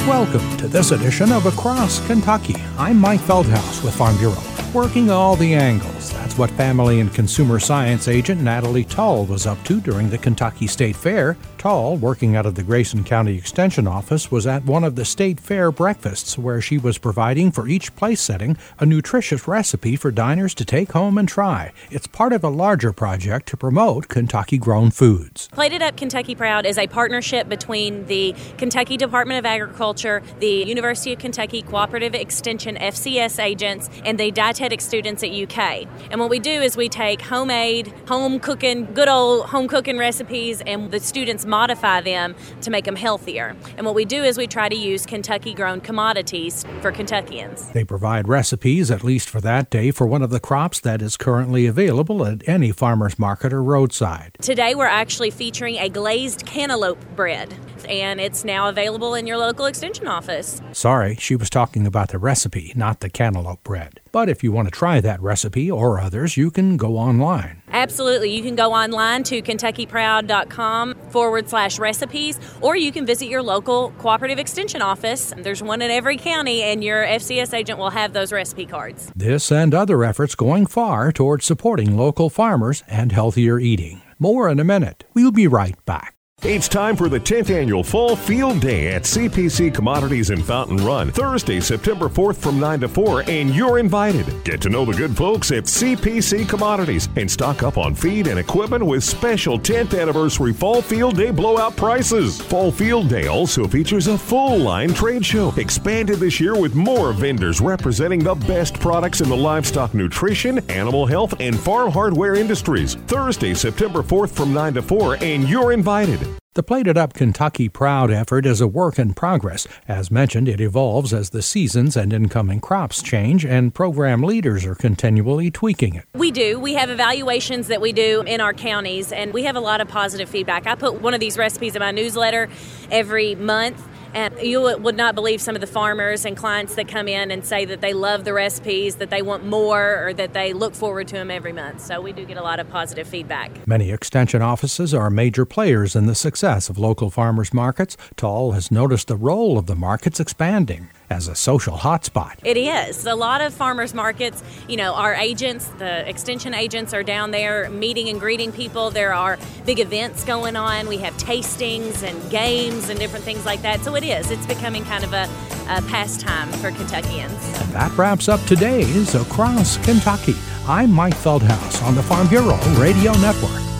Welcome to this edition of Across Kentucky. I'm Mike Feldhaus with Farm Bureau, working all the angles. That's what Family and Consumer Science agent Natalie Tull was up to during the Kentucky State Fair. Tull, working out of the Grayson County Extension Office, was at one of the State Fair breakfasts where she was providing for each place setting a nutritious recipe for diners to take home and try. It's part of a larger project to promote Kentucky-grown foods. Plated Up Kentucky Proud is a partnership between the Kentucky Department of Agriculture, the University of Kentucky Cooperative Extension FCS agents, and the dietetic students at UK. And what we do is we take homemade, good old home cooking recipes, and the students modify them to make them healthier. And what we do is we try to use Kentucky-grown commodities for Kentuckians. They provide recipes, at least for that day, for one of the crops that is currently available at any farmer's market or roadside. Today we're actually featuring a glazed cantaloupe bread, and it's now available in your local extension office. Sorry, she was talking about the recipe, not the cantaloupe bread. But if you want to try that recipe or others, you can go online. Absolutely. You can go online to KentuckyProud.com/recipes, or you can visit your local cooperative extension office. There's one in every county, and your FCS agent will have those recipe cards. This and other efforts going far towards supporting local farmers and healthier eating. More in a minute. We'll be right back. It's time for the 10th Annual Fall Field Day at CPC Commodities in Fountain Run, Thursday, September 4th from 9 to 4, and you're invited. Get to know the good folks at CPC Commodities and stock up on feed and equipment with special 10th Anniversary Fall Field Day blowout prices. Fall Field Day also features a full-line trade show, expanded this year with more vendors representing the best products in the livestock nutrition, animal health, and farm hardware industries. Thursday, September 4th from 9 to 4, and you're invited. The Plated Up Kentucky Proud effort is a work in progress. As mentioned, it evolves as the seasons and incoming crops change, and program leaders are continually tweaking it. We do. We have evaluations that we do in our counties, and we have a lot of positive feedback. I put one of these recipes in my newsletter every month, and you would not believe some of the farmers and clients that come in and say that they love the recipes, that they want more, or that they look forward to them every month. So we do get a lot of positive feedback. Many extension offices are major players in the success of local farmers markets. Tull has noticed the role of the markets expanding as a social hotspot. It is. A lot of farmers markets, our agents, the extension agents are down there meeting and greeting people. There are big events going on. We have tastings and games and different things like that. So it is. It's becoming kind of a pastime for Kentuckians. And that wraps up today's Across Kentucky. I'm Mike Feldhaus on the Farm Bureau Radio Network.